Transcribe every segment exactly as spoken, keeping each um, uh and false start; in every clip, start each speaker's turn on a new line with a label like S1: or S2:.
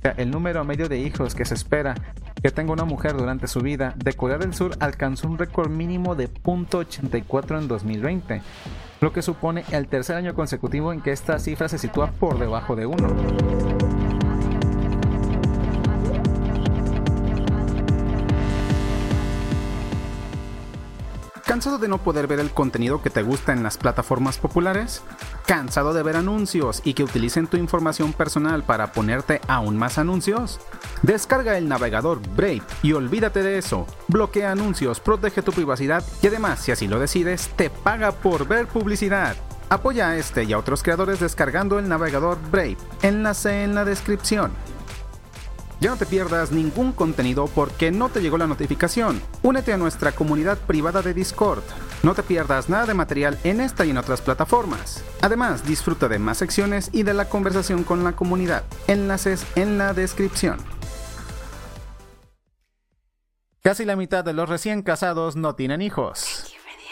S1: sea, el número medio de hijos que se espera que tenga una mujer durante su vida de Corea del Sur alcanzó un récord mínimo de punto ochenta y cuatro en dos mil veinte, lo que supone el tercer año consecutivo en que esta cifra se sitúa por debajo de uno.
S2: ¿Cansado de no poder ver el contenido que te gusta en las plataformas populares? ¿Cansado de ver anuncios y que utilicen tu información personal para ponerte aún más anuncios? Descarga el navegador Brave y olvídate de eso. Bloquea anuncios, protege tu privacidad y además, si así lo decides, te paga por ver publicidad. Apoya a este y a otros creadores descargando el navegador Brave. Enlace en la descripción. Ya no te pierdas ningún contenido porque no te llegó la notificación. Únete a nuestra comunidad privada de Discord. No te pierdas nada de material en esta y en otras plataformas. Además, disfruta de más secciones y de la conversación con la comunidad. Enlaces en la descripción.
S1: Casi la mitad de los recién casados no tienen hijos.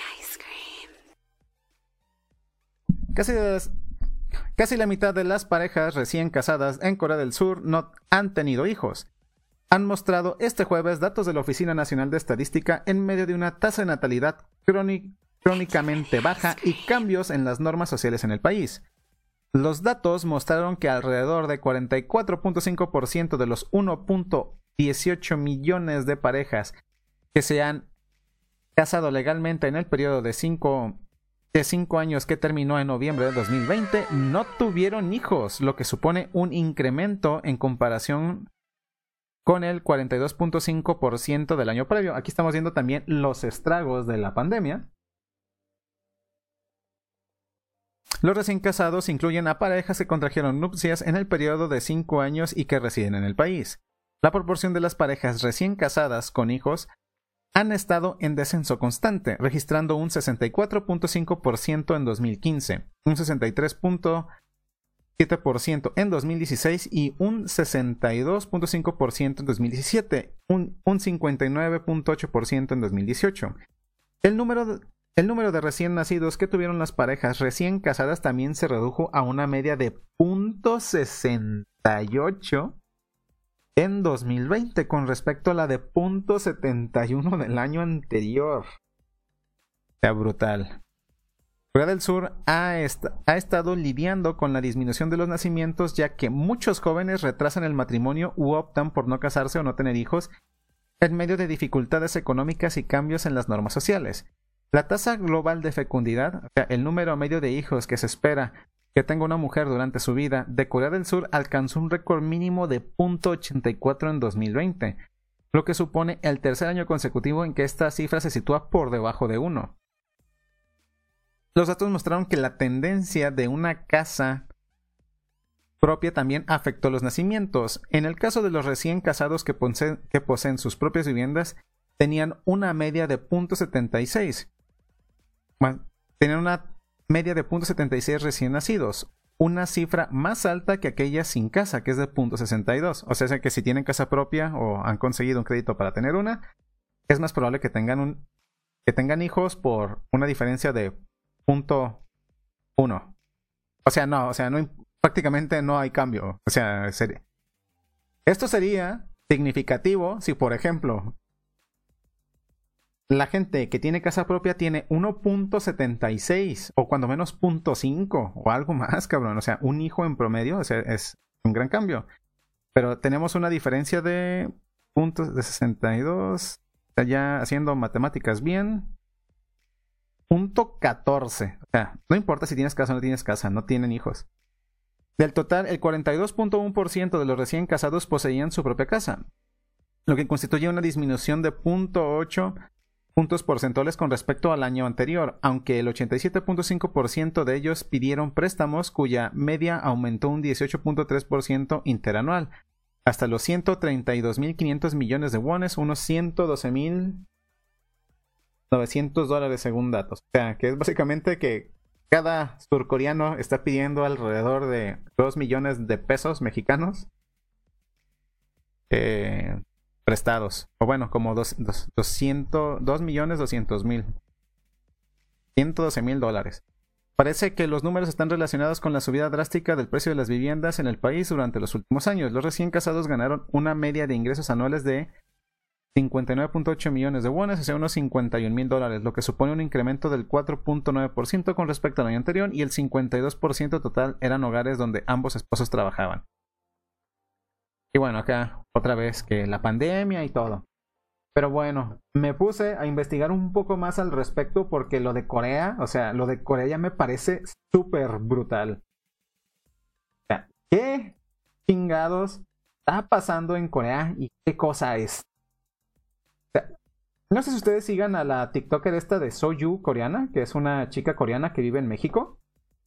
S1: Casi de las... Casi la mitad de las parejas recién casadas en Corea del Sur no han tenido hijos. Han mostrado este jueves datos de la Oficina Nacional de Estadística en medio de una tasa de natalidad crónic- crónicamente baja y cambios en las normas sociales en el país. Los datos mostraron que alrededor de cuarenta y cuatro punto cinco por ciento de los uno punto dieciocho millones de parejas que se han casado legalmente en el periodo de cinco de cinco años que terminó en noviembre de dos mil veinte no tuvieron hijos, lo que supone un incremento en comparación con el cuarenta y dos punto cinco por ciento del año previo. Aquí estamos viendo también los estragos de la pandemia. Los recién casados incluyen a parejas que contrajeron nupcias en el periodo de cinco años y que residen en el país. La proporción de las parejas recién casadas con hijos han estado en descenso constante, registrando un sesenta y cuatro punto cinco por ciento en dos mil quince, un sesenta y tres punto siete por ciento en dos mil dieciséis y un sesenta y dos punto cinco por ciento en dos mil diecisiete, un, un cincuenta y nueve punto ocho por ciento en dos mil dieciocho. El número, de, el número de recién nacidos que tuvieron las parejas recién casadas también se redujo a una media de punto sesenta y ocho en dos mil veinte con respecto a la de punto setenta y uno del año anterior. Está brutal. Corea del Sur ha, est- ha estado lidiando con la disminución de los nacimientos, ya que muchos jóvenes retrasan el matrimonio u optan por no casarse o no tener hijos en medio de dificultades económicas y cambios en las normas sociales. La tasa global de fecundidad, o sea, el número medio de hijos que se espera que tenga una mujer durante su vida de Corea del Sur alcanzó un récord mínimo de punto ochenta y cuatro en dos mil veinte, lo que supone el tercer año consecutivo en que esta cifra se sitúa por debajo de uno. Los datos mostraron que la tendencia de una casa propia también afectó los nacimientos. En el caso de los recién casados que, poseen, que poseen sus propias viviendas, tenían una media de punto setenta y seis. Bueno, tenían una media de punto setenta y seis recién nacidos, una cifra más alta que aquella sin casa, que es de punto sesenta y dos. O sea, que si tienen casa propia o han conseguido un crédito para tener una, es más probable que tengan un que tengan hijos por una diferencia de punto uno. O sea, no, o sea, no, prácticamente no hay cambio. O sea, sería, esto sería significativo si, por ejemplo, la gente que tiene casa propia tiene uno punto setenta y seis o cuando menos punto cinco o algo más, cabrón. O sea, un hijo en promedio, o sea, es un gran cambio. Pero tenemos una diferencia de puntos de sesenta y dos, o sea, ya haciendo matemáticas bien, punto catorce. O sea, no importa si tienes casa o no tienes casa, no tienen hijos. Del total, el cuarenta y dos punto uno por ciento de los recién casados poseían su propia casa, lo que constituye una disminución de punto ocho puntos porcentuales con respecto al año anterior, aunque el ochenta y siete punto cinco por ciento de ellos pidieron préstamos cuya media aumentó un dieciocho punto tres por ciento interanual, hasta los ciento treinta y dos mil quinientos millones de wones, unos ciento doce mil novecientos dólares según datos. O sea, que es básicamente que cada surcoreano está pidiendo alrededor de dos millones de pesos mexicanos eh, prestados. O bueno, como dos, dos, doscientos, dos millones doscientos mil. ciento doce mil dólares. Parece que los números están relacionados con la subida drástica del precio de las viviendas en el país durante los últimos años. Los recién casados ganaron una media de ingresos anuales de cincuenta y nueve punto ocho millones de wones, o sea, unos cincuenta y un mil dólares, lo que supone un incremento del cuatro punto nueve por ciento con respecto al año anterior, y el cincuenta y dos por ciento total eran hogares donde ambos esposos trabajaban. Y bueno, acá otra vez que la pandemia y todo. Pero bueno, me puse a investigar un poco más al respecto porque lo de Corea, o sea, lo de Corea ya me parece súper brutal. O sea, ¿qué chingados está pasando en Corea y qué cosa es? O sea, no sé si ustedes sigan a la TikToker esta de Soyu coreana, que es una chica coreana que vive en México.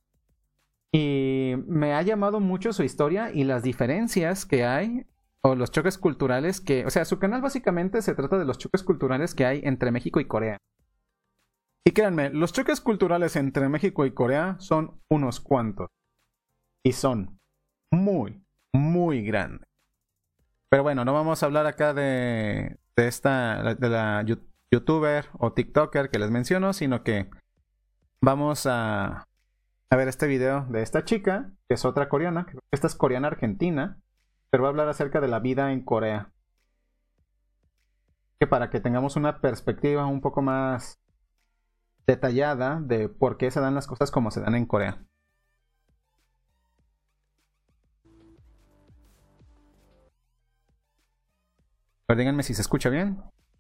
S1: Y me ha llamado mucho su historia y las diferencias que hay, o los choques culturales que... O sea, su canal básicamente se trata de los choques culturales que hay entre México y Corea. Y créanme, los choques culturales entre México y Corea son unos cuantos. Y son muy, muy grandes. Pero bueno, no vamos a hablar acá de, de esta, de la youtuber o tiktoker que les menciono, sino que vamos a, a ver este video de esta chica, que es otra coreana, que esta es coreana argentina, pero va a hablar acerca de la vida en Corea. Que para que tengamos una perspectiva un poco más detallada de por qué se dan las cosas como se dan en Corea. Pero díganme si se escucha bien.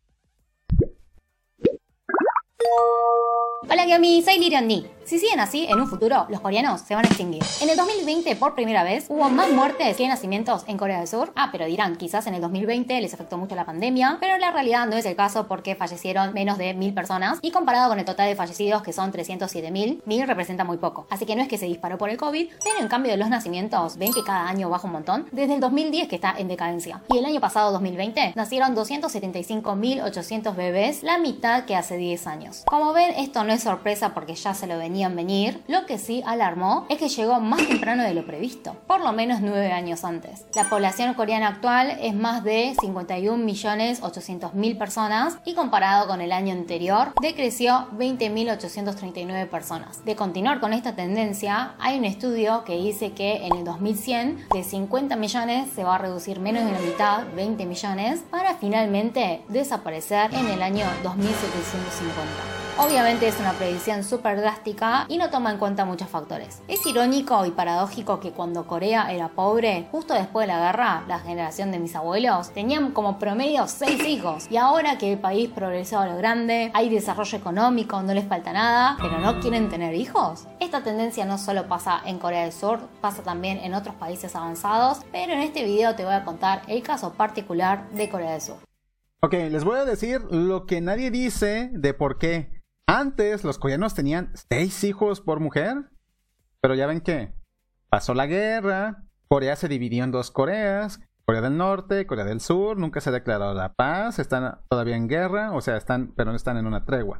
S3: Hola Gyomi, soy Lirion Ni. Si siguen así, en un futuro, los coreanos se van a extinguir. En el dos mil veinte, por primera vez, hubo más muertes que nacimientos en Corea del Sur. Ah, pero dirán, quizás en el dos mil veinte les afectó mucho la pandemia, pero en la realidad no es el caso porque fallecieron menos de mil personas y comparado con el total de fallecidos que son trescientos siete mil, mil representa muy poco. Así que no es que se disparó por el COVID, pero en cambio de los nacimientos, ven que cada año baja un montón, desde el dos mil diez que está en decadencia. Y el año pasado, dos mil veinte, nacieron doscientos setenta y cinco mil ochocientos bebés, la mitad que hace diez años. Como ven, esto no es sorpresa porque ya se lo venían venir. Lo que sí alarmó es que llegó más temprano de lo previsto, por lo menos nueve años antes. La población coreana actual es más de cincuenta y un millones ochocientos mil personas y comparado con el año anterior decreció veinte mil ochocientos treinta y nueve personas. De continuar con esta tendencia, hay un estudio que dice que en el dos mil cien de cincuenta millones se va a reducir menos de la mitad, veinte millones, para finalmente desaparecer en el año dos mil setecientos cincuenta. Obviamente es una predicción súper drástica y no toma en cuenta muchos factores. Es irónico y paradójico que cuando Corea era pobre, justo después de la guerra, la generación de mis abuelos tenían como promedio seis hijos. Y ahora que el país progresó a lo grande, hay desarrollo económico, no les falta nada, pero no quieren tener hijos. Esta tendencia no solo pasa en Corea del Sur, pasa también en otros países avanzados, pero en este video te voy a contar el caso particular de Corea del Sur.
S1: Ok, les voy a decir lo que nadie dice de por qué. Antes los coreanos tenían seis hijos por mujer, pero ya ven que pasó la guerra, Corea se dividió en dos Coreas, Corea del Norte, Corea del Sur, nunca se ha declarado la paz, están todavía en guerra, o sea, están, pero no están en una tregua.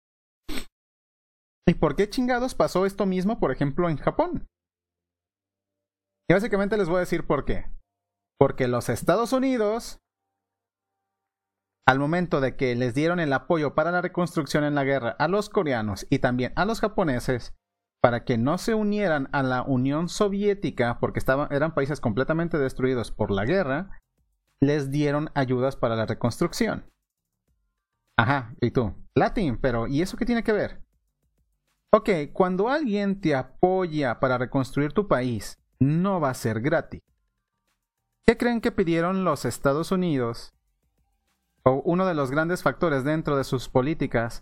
S1: ¿Y por qué chingados pasó esto mismo, por ejemplo, en Japón? Y básicamente les voy a decir por qué. Porque los Estados Unidos, al momento de que les dieron el apoyo para la reconstrucción en la guerra a los coreanos y también a los japoneses, para que no se unieran a la Unión Soviética, porque estaban, eran países completamente destruidos por la guerra, les dieron ayudas para la reconstrucción. Ajá, y tú, Latin, pero ¿y eso qué tiene que ver? Ok, cuando alguien te apoya para reconstruir tu país, no va a ser gratis. ¿Qué creen que pidieron los Estados Unidos? O uno de los grandes factores dentro de sus políticas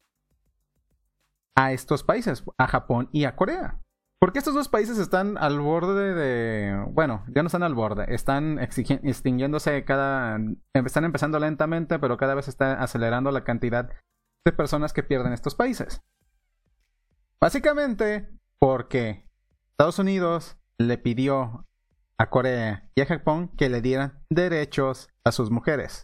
S1: a estos países, a Japón y a Corea. Porque estos dos países están al borde de... Bueno, ya no están al borde, están extinguiéndose cada... Están empezando lentamente, pero cada vez está acelerando la cantidad de personas que pierden estos países. Básicamente porque Estados Unidos le pidió a Corea y a Japón que le dieran derechos a sus mujeres.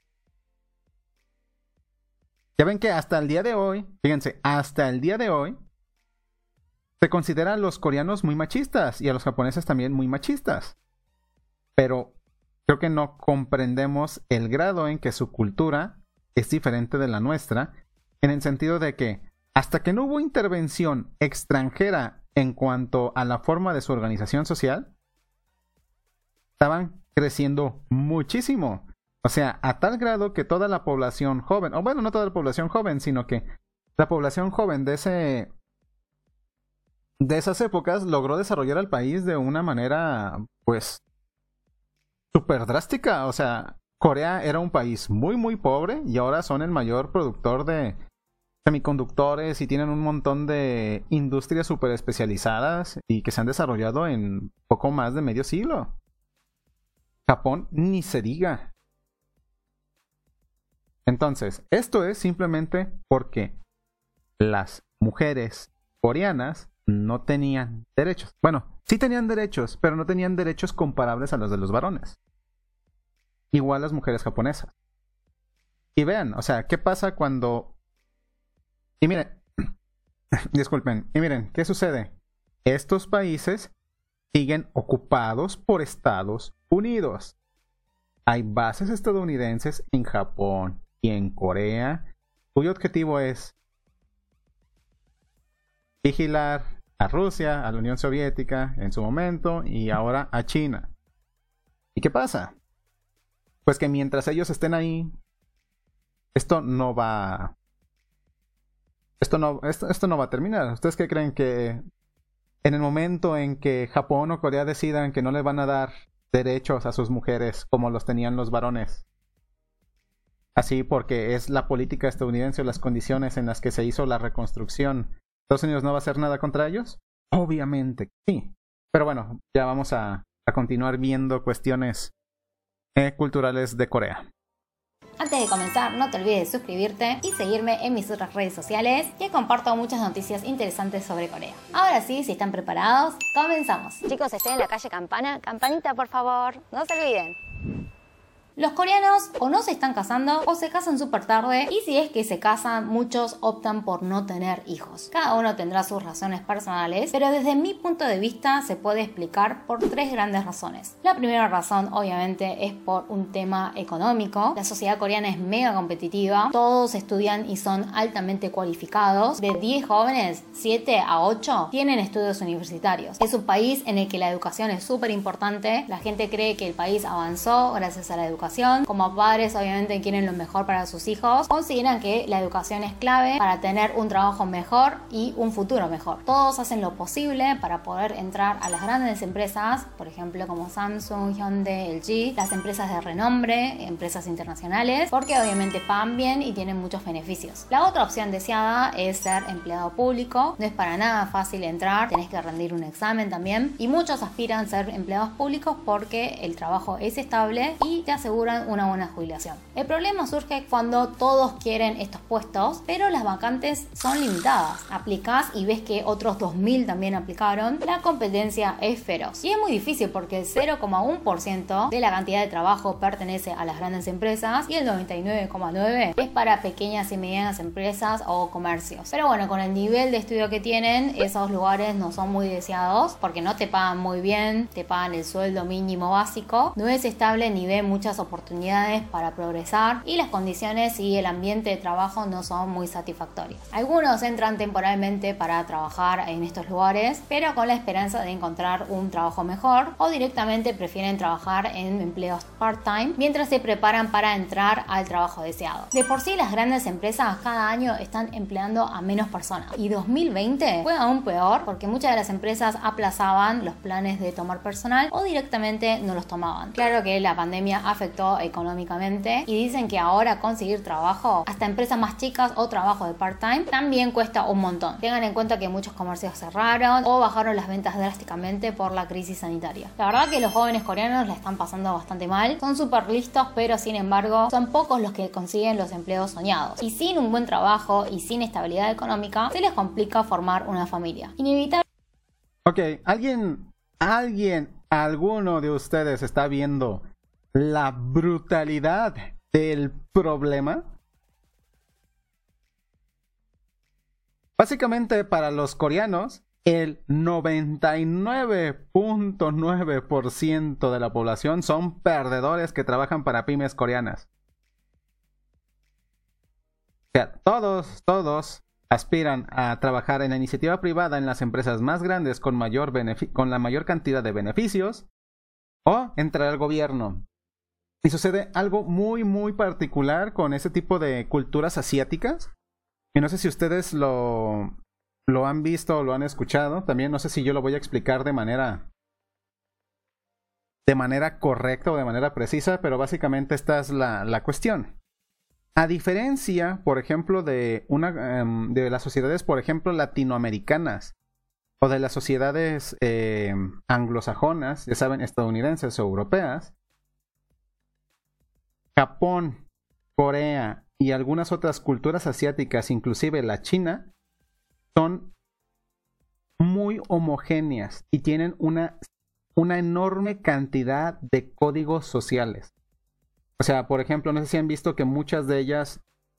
S1: Ya ven que hasta el día de hoy, fíjense, hasta el día de hoy, se consideran a los coreanos muy machistas y a los japoneses también muy machistas. Pero creo que no comprendemos el grado en que su cultura es diferente de la nuestra, en el sentido de que hasta que no hubo intervención extranjera en cuanto a la forma de su organización social, estaban creciendo muchísimo. O sea, a tal grado que toda la población joven, o bueno, no toda la población joven, sino que la población joven de ese de esas épocas logró desarrollar al país de una manera, pues, súper drástica. O sea, Corea era un país muy, muy pobre y ahora son el mayor productor de semiconductores y tienen un montón de industrias súper especializadas y que se han desarrollado en poco más de medio siglo. Japón ni se diga. Entonces, esto es simplemente porque las mujeres coreanas no tenían derechos. Bueno, sí tenían derechos, pero no tenían derechos comparables a los de los varones. Igual las mujeres japonesas. Y vean, o sea, ¿qué pasa cuando... Y miren, disculpen, y miren, ¿qué sucede? Estos países siguen ocupados por Estados Unidos. Hay bases estadounidenses en Japón y en Corea, cuyo objetivo es vigilar a Rusia, a la Unión Soviética en su momento y ahora a China. ¿Y qué pasa? Pues que mientras ellos estén ahí, esto no va... Esto no, esto, esto no va a terminar. ¿Ustedes qué creen? Que en el momento en que Japón o Corea decidan que no le van a dar derechos a sus mujeres como los tenían los varones, así porque es la política estadounidense o las condiciones en las que se hizo la reconstrucción, ¿Estados Unidos no va a hacer nada contra ellos? Obviamente sí. Pero bueno, ya vamos a, a continuar viendo cuestiones eh, culturales de Corea.
S3: Antes de comenzar, no te olvides de suscribirte y seguirme en mis otras redes sociales, que comparto muchas noticias interesantes sobre Corea. Ahora sí, si están preparados, comenzamos. Chicos, estoy en la calle Campana. Campanita, por favor, no se olviden. Los coreanos o no se están casando o se casan súper tarde, y si es que se casan, muchos optan por no tener hijos. Cada uno tendrá sus razones personales, pero desde mi punto de vista se puede explicar por tres grandes razones. La primera razón obviamente es por un tema económico. La sociedad coreana es mega competitiva, todos estudian y son altamente cualificados. De diez jóvenes, siete a ocho tienen estudios universitarios. Es un país en el que la educación es súper importante. La gente cree que el país avanzó gracias a la educación. Como padres obviamente quieren lo mejor para sus hijos, consideran que la educación es clave para tener un trabajo mejor y un futuro mejor. Todos hacen lo posible para poder entrar a las grandes empresas, por ejemplo como Samsung, Hyundai, L G, las empresas de renombre, empresas internacionales, porque obviamente pagan bien y tienen muchos beneficios. La otra opción deseada es ser empleado público. No es para nada fácil entrar, tenés que rendir un examen también, y muchos aspiran a ser empleados públicos porque el trabajo es estable y te asegura una buena jubilación. El problema surge cuando todos quieren estos puestos, pero las vacantes son limitadas. Aplicás y ves que otros dos mil también aplicaron. La competencia es feroz y es muy difícil porque el cero coma uno por ciento de la cantidad de trabajo pertenece a las grandes empresas y el noventa y nueve coma nueve por ciento es para pequeñas y medianas empresas o comercios. Pero bueno, con el nivel de estudio que tienen, esos lugares no son muy deseados porque no te pagan muy bien, te pagan el sueldo mínimo básico, no es estable ni ven muchas oportunidades para progresar, y las condiciones y el ambiente de trabajo no son muy satisfactorios. Algunos entran temporalmente para trabajar en estos lugares, pero con la esperanza de encontrar un trabajo mejor, o directamente prefieren trabajar en empleos part-time mientras se preparan para entrar al trabajo deseado. De por sí, las grandes empresas cada año están empleando a menos personas, y dos mil veinte fue aún peor porque muchas de las empresas aplazaban los planes de tomar personal o directamente no los tomaban. Claro que la pandemia afectó económicamente, y dicen que ahora conseguir trabajo, hasta empresas más chicas o trabajo de part-time, también cuesta un montón. Tengan en cuenta que muchos comercios cerraron o bajaron las ventas drásticamente por la crisis sanitaria. La verdad que los jóvenes coreanos la están pasando bastante mal, son súper listos, pero sin embargo son pocos los que consiguen los empleos soñados, y sin un buen trabajo y sin estabilidad económica se les complica formar una familia. Inevitable.
S1: Ok, alguien, alguien, alguno de ustedes está viendo la brutalidad del problema. Básicamente, para los coreanos, el noventa y nueve punto nueve por ciento de la población son perdedores que trabajan para pymes coreanas. O sea, todos, todos aspiran a trabajar en la iniciativa privada en las empresas más grandes con, mayor benefi- con la mayor cantidad de beneficios, o entrar al gobierno. Y sucede algo muy, muy particular con ese tipo de culturas asiáticas. Y no sé si ustedes lo, lo han visto o lo han escuchado. También no sé si yo lo voy a explicar de manera, de manera correcta o de manera precisa, pero básicamente esta es la, la cuestión. A diferencia, por ejemplo, de, una, um, de las sociedades, por ejemplo, latinoamericanas, o de las sociedades eh, anglosajonas, ya saben, estadounidenses o europeas, Japón, Corea y algunas otras culturas asiáticas, inclusive la China, son muy homogéneas y tienen una, una enorme cantidad de códigos sociales. O sea, por ejemplo, no sé si han visto que muchas de ellas,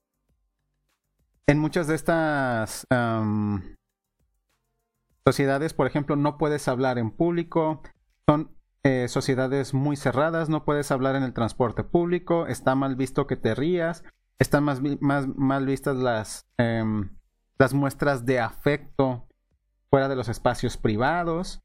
S1: en muchas de estas um, sociedades, por ejemplo, no puedes hablar en público, son eh, sociedades muy cerradas, no puedes hablar en el transporte público, está mal visto que te rías, están más, más mal vistas las, eh, las muestras de afecto fuera de los espacios privados.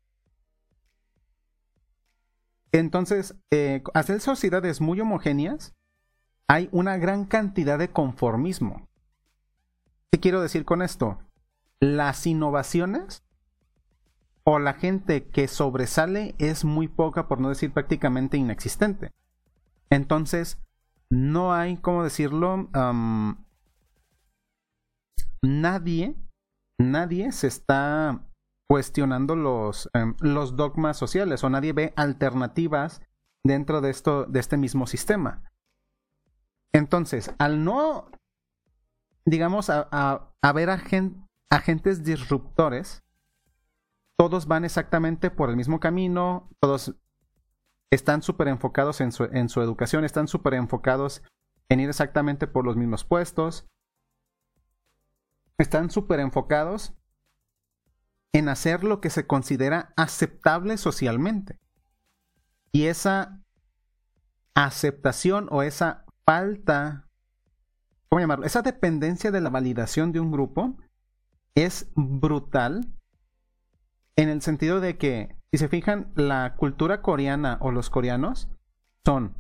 S1: Entonces, eh, al ser sociedades muy homogéneas, hay una gran cantidad de conformismo. ¿Qué quiero decir con esto? Las innovaciones o la gente que sobresale es muy poca, por no decir prácticamente inexistente. Entonces, no hay, ¿cómo decirlo? Um, nadie, nadie se está cuestionando los, um, los dogmas sociales, o nadie ve alternativas dentro de esto, de este mismo sistema. Entonces, al no, digamos, a, a, a ver agen, agentes disruptores, todos van exactamente por el mismo camino, todos están súper enfocados en su, en su educación, están súper enfocados en ir exactamente por los mismos puestos, están súper enfocados en hacer lo que se considera aceptable socialmente. Y esa aceptación o esa falta, ¿cómo llamarlo? Esa dependencia de la validación de un grupo es brutal, en el sentido de que, si se fijan, la cultura coreana o los coreanos son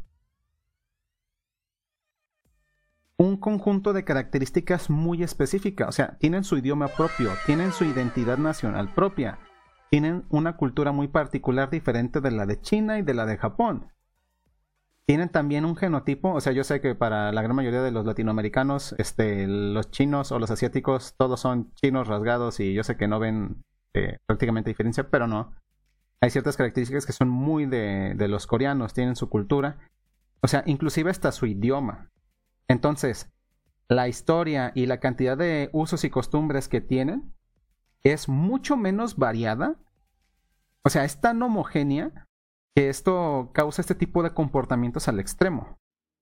S1: un conjunto de características muy específicas. O sea, tienen su idioma propio, tienen su identidad nacional propia, tienen una cultura muy particular diferente de la de China y de la de Japón. Tienen también un genotipo, o sea, yo sé que para la gran mayoría de los latinoamericanos, este, los chinos o los asiáticos, todos son chinos rasgados y yo sé que no ven eh, prácticamente diferencia, pero no. Hay ciertas características que son muy de, de los coreanos, tienen su cultura, o sea, inclusive hasta su idioma. Entonces, la historia y la cantidad de usos y costumbres que tienen es mucho menos variada. O sea, es tan homogénea que esto causa este tipo de comportamientos al extremo.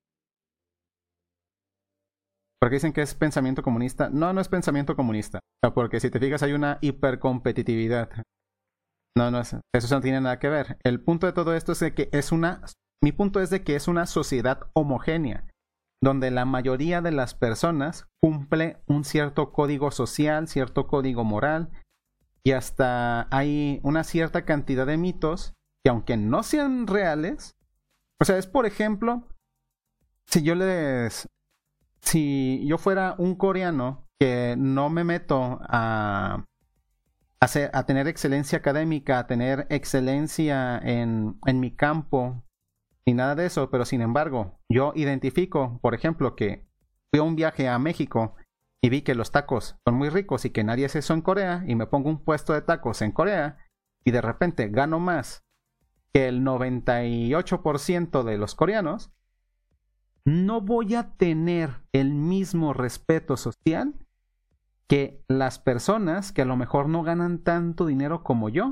S1: Porque dicen que es pensamiento comunista. No, no es pensamiento comunista. O sea, porque si te fijas hay una hipercompetitividad. No, no, eso no tiene nada que ver. El punto de todo esto es de que es una... Mi punto es de que es una sociedad homogénea, donde la mayoría de las personas cumple un cierto código social, cierto código moral, y hasta hay una cierta cantidad de mitos que, aunque no sean reales, o sea, es por ejemplo, si yo les, si yo fuera un coreano que no me meto a, a, ser, a tener excelencia académica, a tener excelencia en, en mi campo, ni nada de eso, pero sin embargo, yo identifico, por ejemplo, que fui a un viaje a México y vi que los tacos son muy ricos y que nadie hace eso en Corea, y me pongo un puesto de tacos en Corea y de repente gano más que el noventa y ocho por ciento de los coreanos, no voy a tener el mismo respeto social que las personas que a lo mejor no ganan tanto dinero como yo,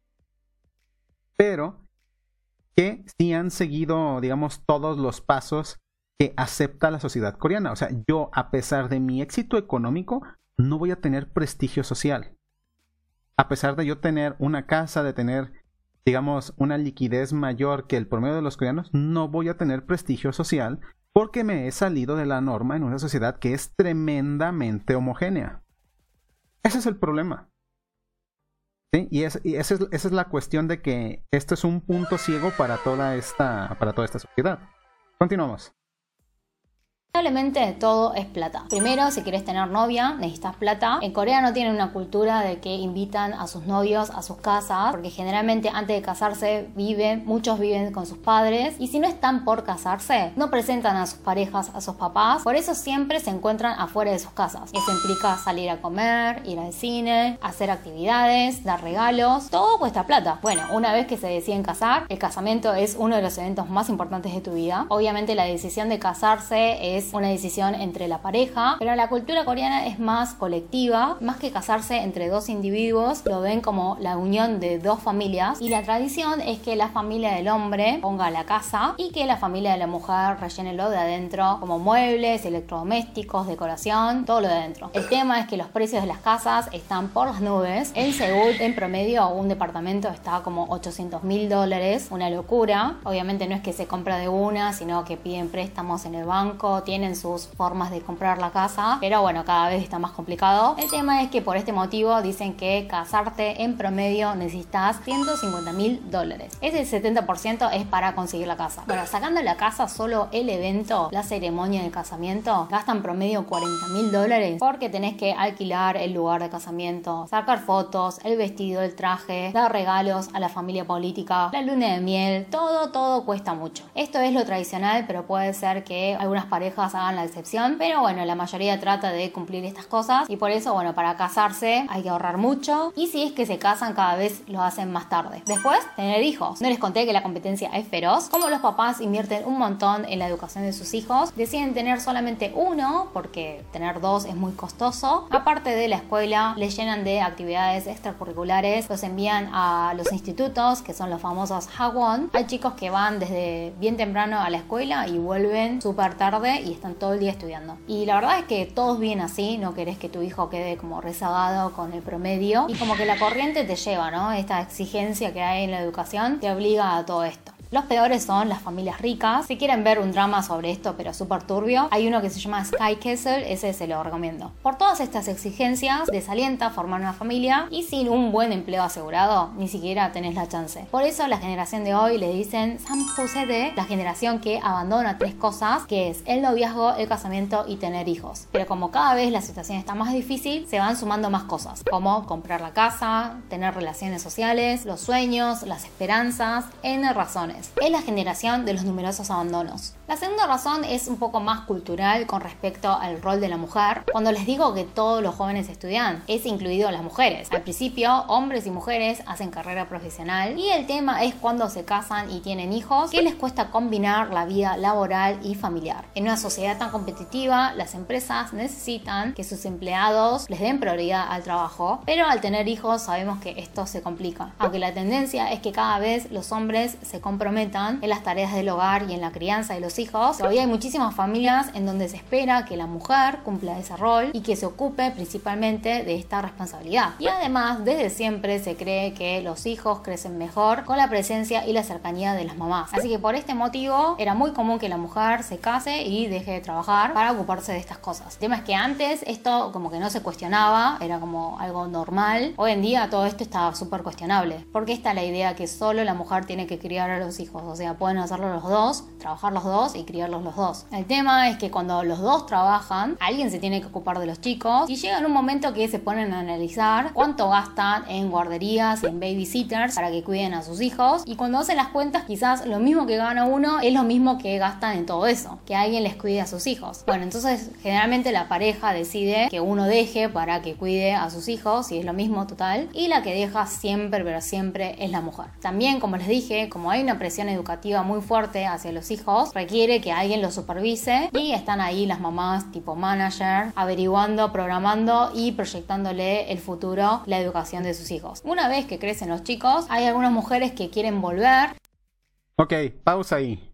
S1: pero que sí han seguido, digamos, todos los pasos que acepta la sociedad coreana. O sea, yo, a pesar de mi éxito económico, no voy a tener prestigio social. A pesar de yo tener una casa, de tener, digamos, una liquidez mayor que el promedio de los coreanos, no voy a tener prestigio social porque me he salido de la norma en una sociedad que es tremendamente homogénea. Ese es el problema. ¿Sí? Y, es, y esa, es, esa es la cuestión de que este es un punto ciego para toda esta, para toda esta sociedad. Continuamos.
S3: Lamentablemente todo es plata. Primero, si quieres tener novia, necesitas plata. En Corea no tienen una cultura de que invitan a sus novios a sus casas, porque generalmente antes de casarse viven, muchos viven con sus padres, y si no están por casarse, no presentan a sus parejas a sus papás. Por eso siempre se encuentran afuera de sus casas. Eso implica salir a comer, ir al cine, hacer actividades, dar regalos. Todo cuesta plata. Bueno, una vez que se deciden casar, el casamiento es uno de los eventos más importantes de tu vida. Obviamente la decisión de casarse es una decisión entre la pareja, pero la cultura coreana es más colectiva, más que casarse entre dos individuos, lo ven como la unión de dos familias, y la tradición es que la familia del hombre ponga la casa y que la familia de la mujer rellene lo de adentro, como muebles, electrodomésticos, decoración, todo lo de adentro. El tema es que los precios de las casas están por las nubes. En Seúl, en promedio, un departamento está como ochocientos mil dólares, una locura. Obviamente no es que se compra de una, sino que piden préstamos en el banco, tienen sus formas de comprar la casa, pero bueno, cada vez está más complicado. El tema es que por este motivo dicen que casarte en promedio necesitas ciento cincuenta mil dólares. Ese setenta por ciento es para conseguir la casa. Bueno, sacando la casa, solo el evento, la ceremonia de casamiento, gastan promedio cuarenta mil dólares, porque tenés que alquilar el lugar de casamiento, sacar fotos, el vestido, el traje, dar regalos a la familia política, la luna de miel, todo, todo cuesta mucho. Esto es lo tradicional, pero puede ser que algunas parejas hagan la excepción, pero bueno, la mayoría trata de cumplir estas cosas, y por eso, bueno, para casarse hay que ahorrar mucho, y si es que se casan, cada vez lo hacen más tarde. Después, tener hijos. No les conté que la competencia es feroz. Como los papás invierten un montón en la educación de sus hijos, deciden tener solamente uno, porque tener dos es muy costoso. Aparte de la escuela, les llenan de actividades extracurriculares, los envían a los institutos, que son los famosos Hagwon. Hay chicos que van desde bien temprano a la escuela y vuelven súper tarde y están todo el día estudiando. Y la verdad es que todos vienen así, no querés que tu hijo quede como rezagado con el promedio, y como que la corriente te lleva, ¿no? Esta exigencia que hay en la educación te obliga a todo esto. Los peores son las familias ricas. Si quieren ver un drama sobre esto, pero súper turbio, hay uno que se llama Sky Castle, ese se lo recomiendo. Por todas estas exigencias, desalienta formar una familia, y sin un buen empleo asegurado, ni siquiera tenés la chance. Por eso la generación de hoy le dicen Sampusede, la generación que abandona tres cosas, que es el noviazgo, el casamiento y tener hijos. Pero como cada vez la situación está más difícil, se van sumando más cosas, como comprar la casa, tener relaciones sociales, los sueños, las esperanzas, N razones. Es la generación de los numerosos abandonos. La segunda razón es un poco más cultural con respecto al rol de la mujer. Cuando les digo que todos los jóvenes estudian, es incluido las mujeres. Al principio, hombres y mujeres hacen carrera profesional, y el tema es cuando se casan y tienen hijos, que les cuesta combinar la vida laboral y familiar. En una sociedad tan competitiva, las empresas necesitan que sus empleados les den prioridad al trabajo, pero al tener hijos sabemos que esto se complica. Aunque la tendencia es que cada vez los hombres se comprometan en las tareas del hogar y en la crianza de los hijos, todavía hay muchísimas familias en donde se espera que la mujer cumpla ese rol y que se ocupe principalmente de esta responsabilidad. Y además, desde siempre se cree que los hijos crecen mejor con la presencia y la cercanía de las mamás. Así que por este motivo era muy común que la mujer se case y deje de trabajar para ocuparse de estas cosas. El tema es que antes esto como que no se cuestionaba, era como algo normal. Hoy en día todo esto está súper cuestionable, porque está la idea que solo la mujer tiene que criar a los hijos. O sea, pueden hacerlo los dos, trabajar los dos y criarlos los dos. El tema es que cuando los dos trabajan, alguien se tiene que ocupar de los chicos, y llega en un momento que se ponen a analizar cuánto gastan en guarderías, en babysitters para que cuiden a sus hijos, y cuando hacen las cuentas, quizás lo mismo que gana uno es lo mismo que gastan en todo eso, que alguien les cuide a sus hijos. Bueno, entonces generalmente la pareja decide que uno deje para que cuide a sus hijos, y es lo mismo total, y la que deja siempre, pero siempre es la mujer. También, como les dije, como hay una presión educativa muy fuerte hacia los hijos, requiere que alguien los supervise, y están ahí las mamás tipo manager averiguando, programando y proyectándole el futuro, la educación de sus hijos. Una vez que crecen los chicos, hay algunas mujeres que quieren volver.
S1: Ok, pausa ahí.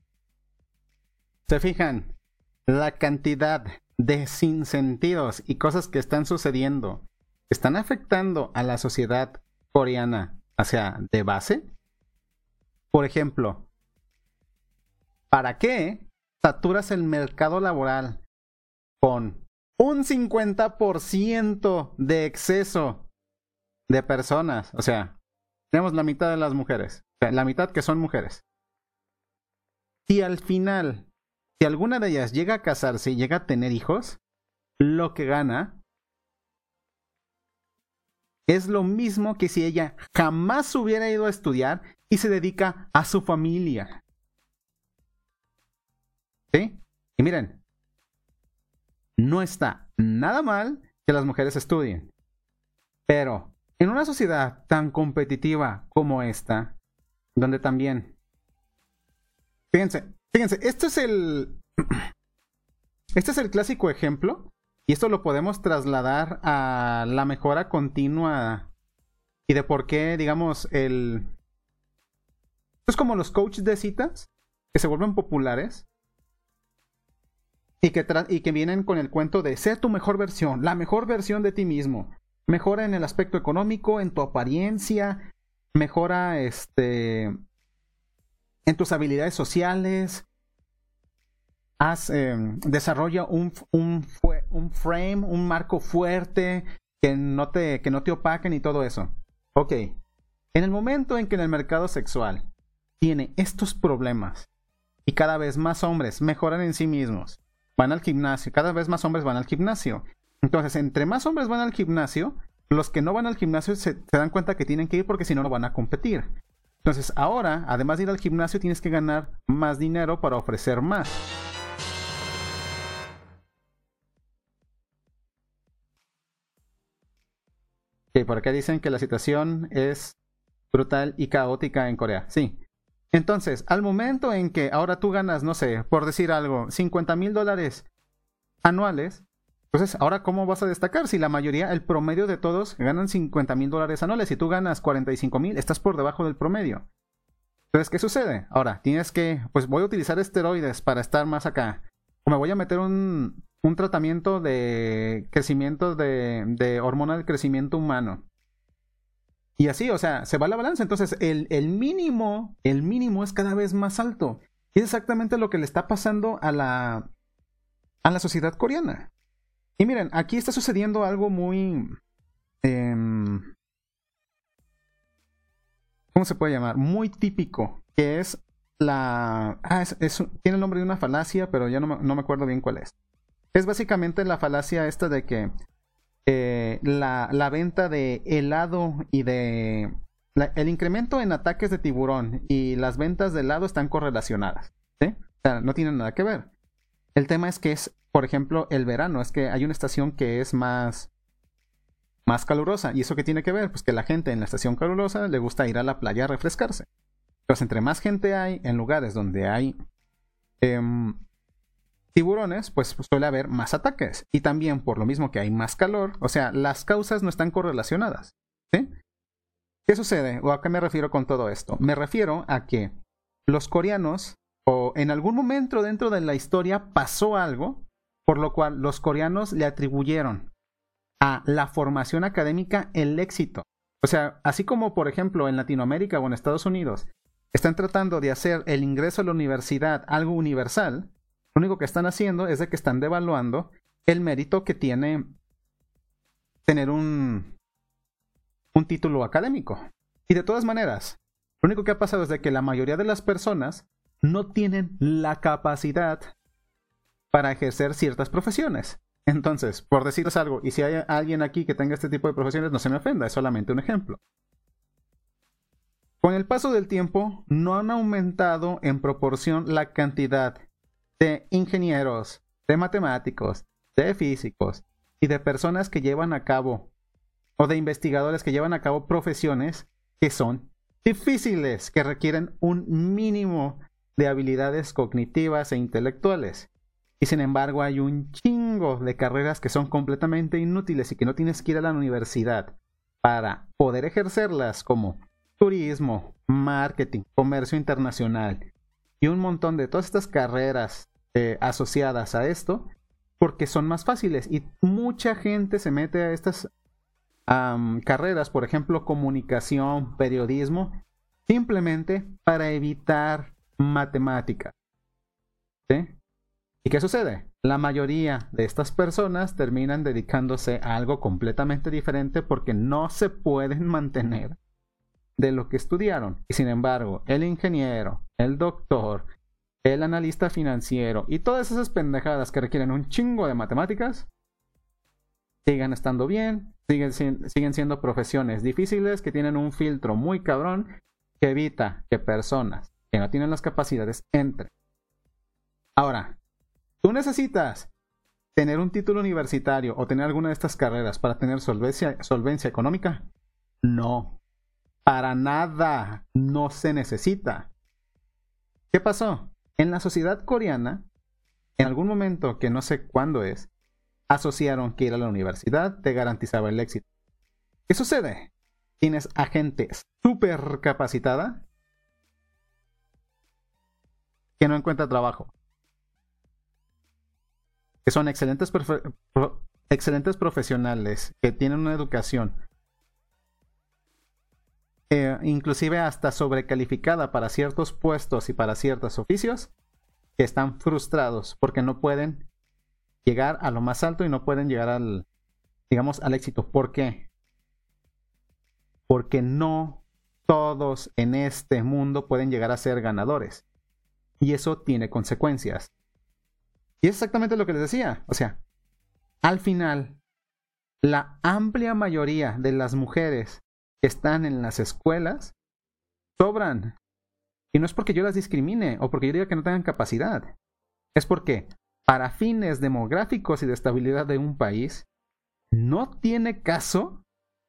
S1: ¿Se fijan? La cantidad de sinsentidos y cosas que están sucediendo están afectando a la sociedad coreana, o sea, de base. Por ejemplo, ¿para qué saturas el mercado laboral con un cincuenta por ciento de exceso de personas. O sea, tenemos la mitad de las mujeres. O sea, la mitad que son mujeres. Y al final, si alguna de ellas llega a casarse y llega a tener hijos, lo que gana es lo mismo que si ella jamás hubiera ido a estudiar y se dedica a su familia. ¿Sí? Y miren, no está nada mal que las mujeres estudien, pero en una sociedad tan competitiva como esta, donde también, fíjense, fíjense, este es el, este es el clásico ejemplo. Y esto lo podemos trasladar a la mejora continua y de por qué, digamos, el... Es como los coaches de citas que se vuelven populares y que, tra... y que vienen con el cuento de ser tu mejor versión, la mejor versión de ti mismo. Mejora en el aspecto económico, en tu apariencia, mejora este... en tus habilidades sociales. Haz, eh, desarrolla un, un, un frame, un marco fuerte que no te, que no te opaquen y todo eso. Ok. En el momento en que en el mercado sexual tiene estos problemas y cada vez más hombres mejoran en sí mismos, van al gimnasio, cada vez más hombres van al gimnasio. Entonces, entre más hombres van al gimnasio, los que no van al gimnasio se, se dan cuenta que tienen que ir porque si no, no van a competir. Entonces, ahora, además de ir al gimnasio, tienes que ganar más dinero para ofrecer más. Okay, por acá dicen que la situación es brutal y caótica en Corea. Sí. Entonces, al momento en que ahora tú ganas, no sé, por decir algo, cincuenta mil dólares anuales, entonces, ahora ¿cómo vas a destacar? Si la mayoría, el promedio de todos ganan cincuenta mil dólares anuales y tú ganas cuarenta y cinco mil, estás por debajo del promedio. Entonces, ¿qué sucede? Ahora, tienes que, pues voy a utilizar esteroides para estar más acá. O me voy a meter un... un tratamiento de crecimiento de, de hormona del crecimiento humano. Y así, o sea, se va la balanza. Entonces, el, el mínimo, el mínimo es cada vez más alto. Y es exactamente lo que le está pasando a la, a la sociedad coreana. Y miren, aquí está sucediendo algo muy... Eh, ¿cómo se puede llamar? Muy típico, que es la... Ah, es, es, tiene el nombre de una falacia, pero ya no me, no me acuerdo bien cuál es. Es básicamente la falacia esta de que eh, la, la venta de helado y de... La, el incremento en ataques de tiburón y las ventas de helado están correlacionadas, ¿sí? O sea, no tienen nada que ver. El tema es que es, por ejemplo, el verano. Es que hay una estación que es más, más calurosa. ¿Y eso qué tiene que ver? Pues que la gente en la estación calurosa le gusta ir a la playa a refrescarse. Entonces, entre más gente hay en lugares donde hay... Eh, tiburones, pues suele haber más ataques. Y también por lo mismo que hay más calor, o sea, las causas no están correlacionadas, ¿sí? ¿Qué sucede? ¿O a qué me refiero con todo esto? Me refiero a que los coreanos, o en algún momento dentro de la historia pasó algo, por lo cual los coreanos le atribuyeron a la formación académica el éxito. O sea, así como por ejemplo en Latinoamérica o en Estados Unidos están tratando de hacer el ingreso a la universidad algo universal, lo único que están haciendo es de que están devaluando el mérito que tiene tener un, un título académico. Y de todas maneras, lo único que ha pasado es de que la mayoría de las personas no tienen la capacidad para ejercer ciertas profesiones. Entonces, por decirles algo, y si hay alguien aquí que tenga este tipo de profesiones, no se me ofenda, es solamente un ejemplo. Con el paso del tiempo, no han aumentado en proporción la cantidad de ingenieros, de matemáticos, de físicos y de personas que llevan a cabo, o de investigadores que llevan a cabo profesiones que son difíciles, que requieren un mínimo de habilidades cognitivas e intelectuales. Y sin embargo hay un chingo de carreras que son completamente inútiles y que no tienes que ir a la universidad para poder ejercerlas, como turismo, marketing, comercio internacional y un montón de todas estas carreras eh, asociadas a esto, porque son más fáciles. Y mucha gente se mete a estas um, carreras, por ejemplo, comunicación, periodismo, simplemente para evitar matemáticas, ¿sí? ¿Y qué sucede? La mayoría de estas personas terminan dedicándose a algo completamente diferente porque no se pueden mantener de lo que estudiaron. Y sin embargo, el ingeniero, el doctor, el analista financiero y todas esas pendejadas que requieren un chingo de matemáticas, siguen estando bien, siguen, siguen siendo profesiones difíciles que tienen un filtro muy cabrón que evita que personas que no tienen las capacidades entren. Ahora, ¿tú necesitas tener un título universitario o tener alguna de estas carreras para tener solvencia, solvencia económica? No, para nada, no se necesita. ¿Qué pasó? En la sociedad coreana, en algún momento que no sé cuándo es, asociaron que ir a la universidad te garantizaba el éxito. ¿Qué sucede? Tienes a gente súper capacitada que no encuentra trabajo, que son excelentes, profe- pro- excelentes profesionales, que tienen una educación eh, inclusive hasta sobrecalificada para ciertos puestos y para ciertos oficios, que están frustrados porque no pueden llegar a lo más alto y no pueden llegar al, digamos, al éxito. ¿Por qué? Porque no todos en este mundo pueden llegar a ser ganadores. Y eso tiene consecuencias. Y es exactamente lo que les decía. O sea, al final, la amplia mayoría de las mujeres que están en las escuelas sobran. Y no es porque yo las discrimine o porque yo diga que no tengan capacidad. Es porque, para fines demográficos y de estabilidad de un país, no tiene caso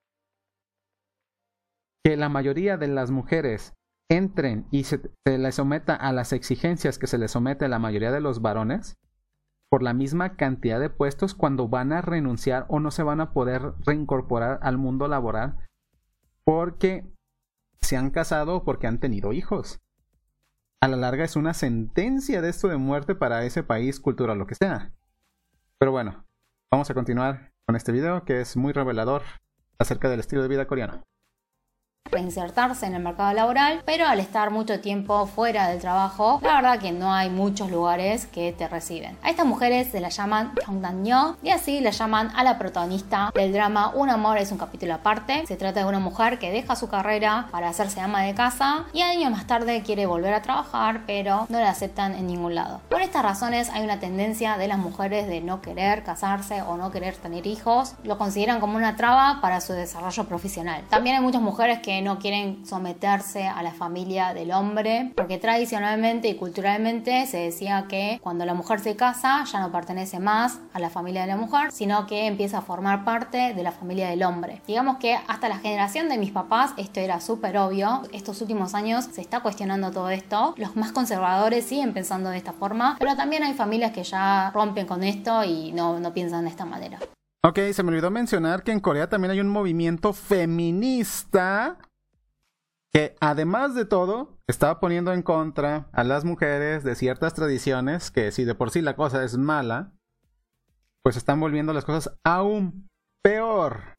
S1: que la mayoría de las mujeres entren y se, se les someta a las exigencias que se les somete a la mayoría de los varones por la misma cantidad de puestos cuando van a renunciar o no se van a poder reincorporar al mundo laboral porque se han casado o porque han tenido hijos. A la larga es una sentencia de esto de muerte para ese país, cultura, lo que sea. Pero bueno, vamos a continuar con este video que es muy revelador acerca del estilo de vida coreano.
S3: Reinsertarse en el mercado laboral, pero al estar mucho tiempo fuera del trabajo, la verdad que no hay muchos lugares que te reciben. A estas mujeres se las llaman Gyeongdanyo y así la llaman a la protagonista del drama Un amor es un capítulo aparte. Se trata de una mujer que deja su carrera para hacerse ama de casa y años más tarde quiere volver a trabajar, pero no la aceptan en ningún lado. Por estas razones hay una tendencia de las mujeres de no querer casarse o no querer tener hijos. Lo consideran como una traba para su desarrollo profesional. También hay muchas mujeres que no quieren someterse a la familia del hombre, porque tradicionalmente y culturalmente se decía que cuando la mujer se casa ya no pertenece más a la familia de la mujer, sino que empieza a formar parte de la familia del hombre. Digamos que hasta la generación de mis papás esto era súper obvio. Estos últimos años se está cuestionando todo esto. Los más conservadores siguen pensando de esta forma, pero también hay familias que ya rompen con esto y no, no piensan de esta manera.
S1: Ok, se me olvidó mencionar que en Corea también hay un movimiento feminista que, además de todo, está poniendo en contra a las mujeres de ciertas tradiciones que, si de por sí la cosa es mala, pues están volviendo las cosas aún peor.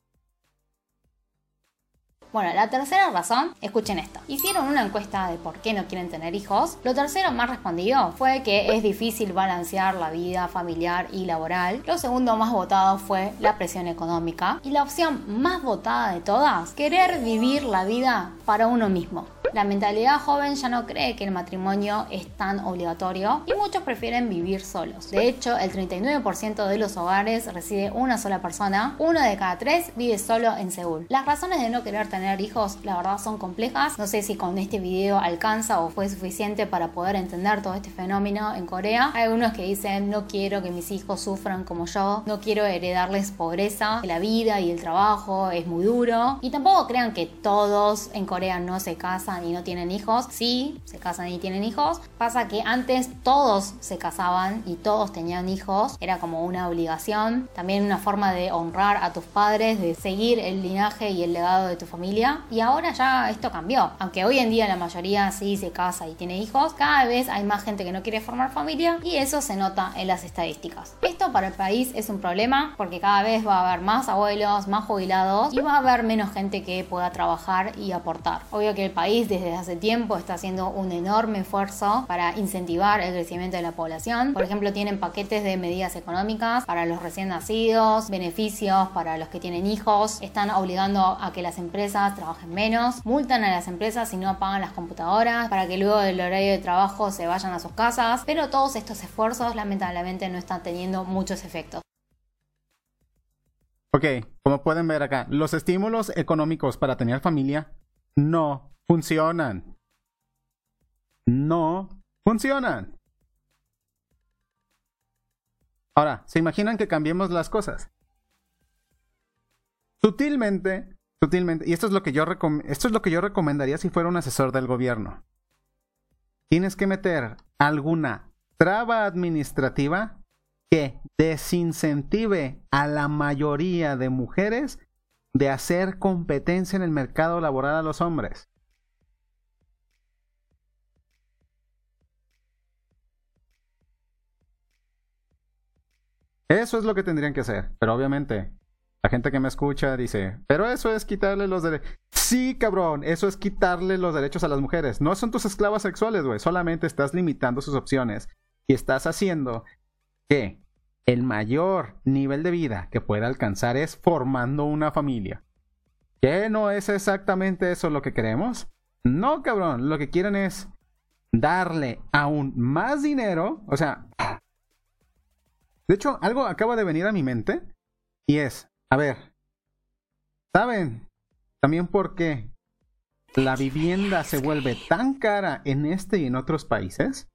S3: Bueno, la tercera razón, escuchen esto. Hicieron una encuesta de por qué no quieren tener hijos. Lo tercero más respondido fue que es difícil balancear la vida familiar y laboral. Lo segundo más votado fue la presión económica. Y la opción más votada de todas, querer vivir la vida para uno mismo. La mentalidad joven ya no cree que el matrimonio es tan obligatorio y muchos prefieren vivir solos. De hecho, el treinta y nueve por ciento de los hogares reside una sola persona. Uno de cada tres vive solo en Seúl. Las razones de no querer tener hijos, la verdad, son complejas. No sé si con este video alcanza o fue suficiente para poder entender todo este fenómeno en Corea. Hay algunos que dicen: no quiero que mis hijos sufran como yo, no quiero heredarles pobreza, la vida y el trabajo es muy duro. Y tampoco crean que todos en Corea no se casan y no tienen hijos. Sí, se casan y tienen hijos. Pasa que antes todos se casaban y todos tenían hijos. Era como una obligación. También una forma de honrar a tus padres, de seguir el linaje y el legado de tu familia. Y ahora ya esto cambió. Aunque hoy en día la mayoría sí se casa y tiene hijos, cada vez hay más gente que no quiere formar familia y eso se nota en las estadísticas. Esto para el país es un problema porque cada vez va a haber más abuelos, más jubilados y va a haber menos gente que pueda trabajar y aportar. Obvio que el país desde hace tiempo está haciendo un enorme esfuerzo para incentivar el crecimiento de la población. Por ejemplo, tienen paquetes de medidas económicas para los recién nacidos, beneficios para los que tienen hijos, están obligando a que las empresas trabajen menos, multan a las empresas si no apagan las computadoras para que luego del horario de trabajo se vayan a sus casas, pero todos estos esfuerzos lamentablemente no están teniendo muchos efectos.
S1: Ok, como pueden ver acá, los estímulos económicos para tener familia no funcionan. No funcionan. Ahora, ¿se imaginan que cambiemos las cosas? Sutilmente, sutilmente, y esto es lo que yo recom- esto es lo que yo recomendaría si fuera un asesor del gobierno. Tienes que meter alguna traba administrativa que desincentive a la mayoría de mujeres de hacer competencia en el mercado laboral a los hombres. Eso es lo que tendrían que hacer, pero obviamente la gente que me escucha dice, pero eso es quitarle los derechos. Sí, cabrón, eso es quitarle los derechos a las mujeres. No son tus esclavas sexuales, güey, solamente estás limitando sus opciones y estás haciendo que el mayor nivel de vida que pueda alcanzar es formando una familia. ¿Qué no es exactamente eso lo que queremos? No, cabrón, lo que quieren es darle aún más dinero, o sea, de hecho, algo acaba de venir a mi mente y es, a ver, ¿saben también por qué la vivienda se vuelve tan cara en este y en otros países?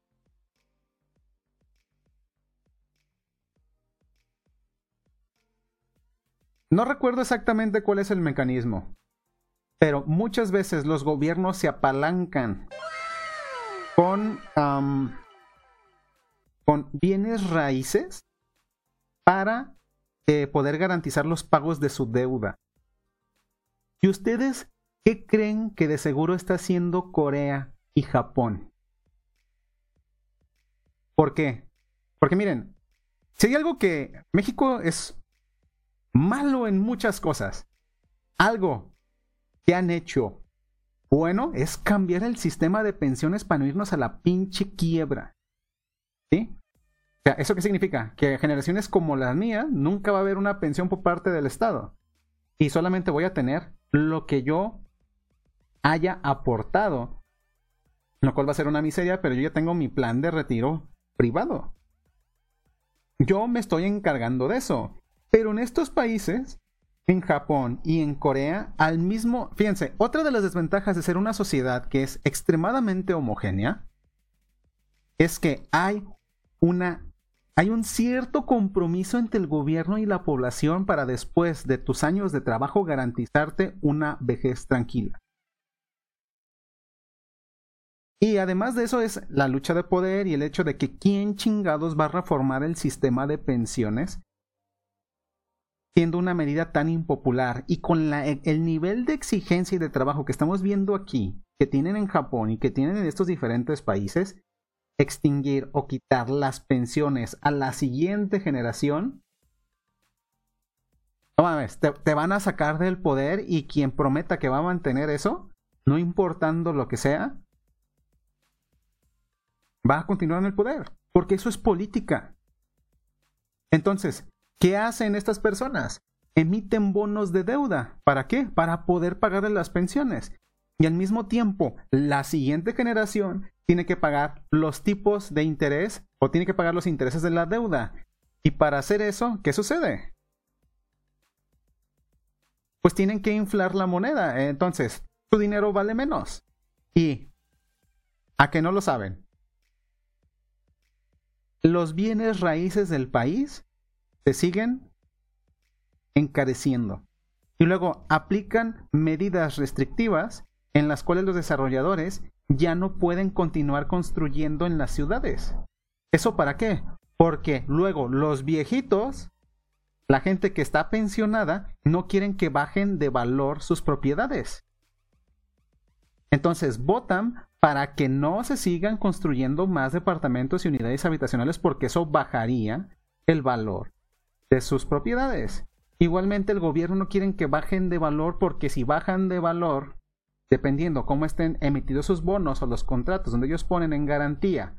S1: No recuerdo exactamente cuál es el mecanismo, pero muchas veces los gobiernos se apalancan con, um, con bienes raíces para eh, poder garantizar los pagos de su deuda. ¿Y ustedes qué creen que de seguro está haciendo Corea y Japón? ¿Por qué? Porque miren, si hay algo que México es malo en muchas cosas, algo que han hecho bueno es cambiar el sistema de pensiones para no irnos a la pinche quiebra. ¿Sí? O sea, ¿eso qué significa? Que generaciones como las mías nunca va a haber una pensión por parte del Estado. Y solamente voy a tener lo que yo haya aportado. Lo cual va a ser una miseria, pero yo ya tengo mi plan de retiro privado. Yo me estoy encargando de eso. Pero en estos países, en Japón y en Corea, al mismo... Fíjense, otra de las desventajas de ser una sociedad que es extremadamente homogénea es que hay una... Hay un cierto compromiso entre el gobierno y la población para después de tus años de trabajo garantizarte una vejez tranquila. Y además de eso es la lucha de poder y el hecho de que quién chingados va a reformar el sistema de pensiones siendo una medida tan impopular y con la, el nivel de exigencia y de trabajo que estamos viendo aquí, que tienen en Japón y que tienen en estos diferentes países, extinguir o quitar las pensiones a la siguiente generación, no mames, te, te van a sacar del poder y quien prometa que va a mantener eso, no importando lo que sea, va a continuar en el poder, porque eso es política. Entonces, ¿qué hacen estas personas? Emiten bonos de deuda. ¿Para qué? Para poder pagarle las pensiones. Y al mismo tiempo, la siguiente generación tiene que pagar los tipos de interés o tiene que pagar los intereses de la deuda. Y para hacer eso, ¿qué sucede? Pues tienen que inflar la moneda. Entonces, su dinero vale menos. ¿Y a qué no lo saben? Los bienes raíces del país se siguen encareciendo. Y luego aplican medidas restrictivas en las cuales los desarrolladores ya no pueden continuar construyendo en las ciudades. ¿Eso para qué? Porque luego los viejitos, la gente que está pensionada, no quieren que bajen de valor sus propiedades. Entonces votan para que no se sigan construyendo más departamentos y unidades habitacionales porque eso bajaría el valor de sus propiedades. Igualmente el gobierno no quieren que bajen de valor porque si bajan de valor dependiendo cómo estén emitidos sus bonos o los contratos donde ellos ponen en garantía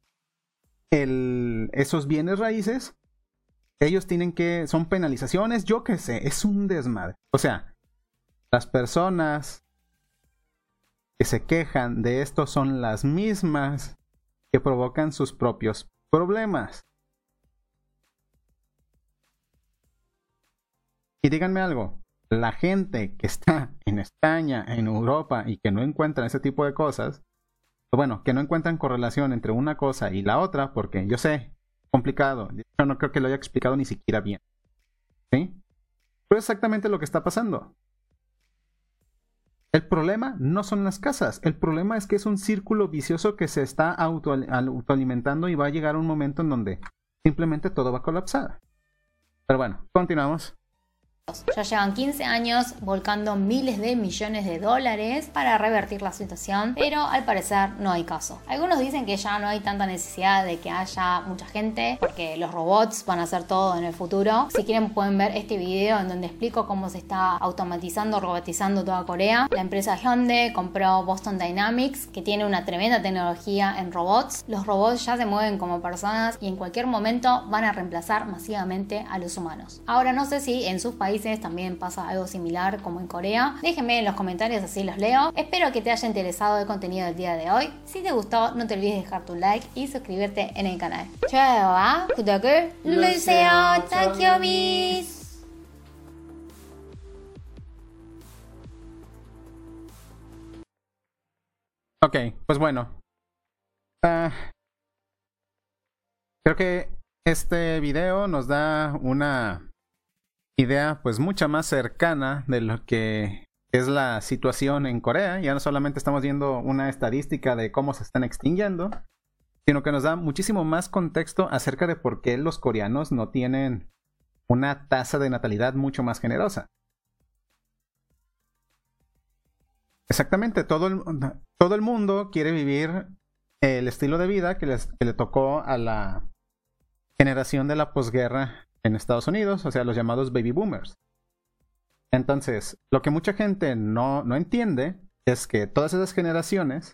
S1: el, esos bienes raíces, ellos tienen que, son penalizaciones, yo qué sé, es un desmadre. O sea, las personas que se quejan de esto son las mismas que provocan sus propios problemas. Y díganme algo, la gente que está en España, en Europa y que no encuentran ese tipo de cosas, o bueno, que no encuentran correlación entre una cosa y la otra, porque yo sé, complicado, yo no creo que lo haya explicado ni siquiera bien, ¿sí? Pero es exactamente lo que está pasando. El problema no son las casas, el problema es que es un círculo vicioso que se está auto, autoalimentando y va a llegar un momento en donde simplemente todo va a colapsar. Pero bueno, continuamos.
S3: Ya llevan quince años volcando miles de millones de dólares para revertir la situación, pero al parecer no hay caso. Algunos dicen que ya no hay tanta necesidad de que haya mucha gente porque los robots van a hacer todo en el futuro. Si quieren pueden ver este video en donde explico cómo se está automatizando, robotizando toda Corea. La empresa Hyundai compró Boston Dynamics, que tiene una tremenda tecnología en robots. Los robots ya se mueven como personas y en cualquier momento van a reemplazar masivamente a los humanos. Ahora no sé si en sus países también pasa algo similar como en Corea. Déjenme en los comentarios, así los leo. Espero que te haya interesado el contenido del día de hoy. Si te gustó, no te olvides de dejar tu like y suscribirte en el canal. 좋아요와 구독을 눌러주세요. takiomis.
S1: Ok, pues bueno. Uh, creo que este video nos da una idea pues mucha más cercana de lo que es la situación en Corea. Ya no solamente estamos viendo una estadística de cómo se están extinguiendo, sino que nos da muchísimo más contexto acerca de por qué los coreanos no tienen una tasa de natalidad mucho más generosa. Exactamente, todo el, todo el mundo quiere vivir el estilo de vida que, les, que le tocó a la generación de la posguerra en Estados Unidos, o sea, los llamados baby boomers. Entonces, lo que mucha gente no, no entiende es que todas esas generaciones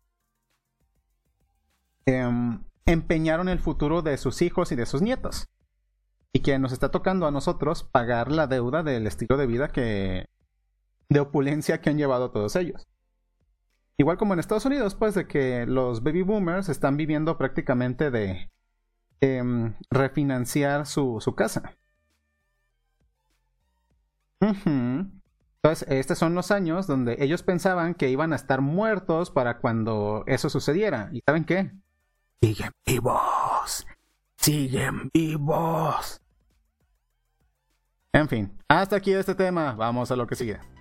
S1: eh, empeñaron el futuro de sus hijos y de sus nietos. Y que nos está tocando a nosotros pagar la deuda del estilo de vida que, de opulencia que han llevado todos ellos. Igual como en Estados Unidos, pues, de que los baby boomers están viviendo prácticamente de Eh, refinanciar su, su casa. Uh-huh. Entonces, estos son los años donde ellos pensaban que iban a estar muertos para cuando eso sucediera. ¿Y saben qué? Siguen vivos. Siguen vivos. En fin, hasta aquí este tema. Vamos a lo que sigue.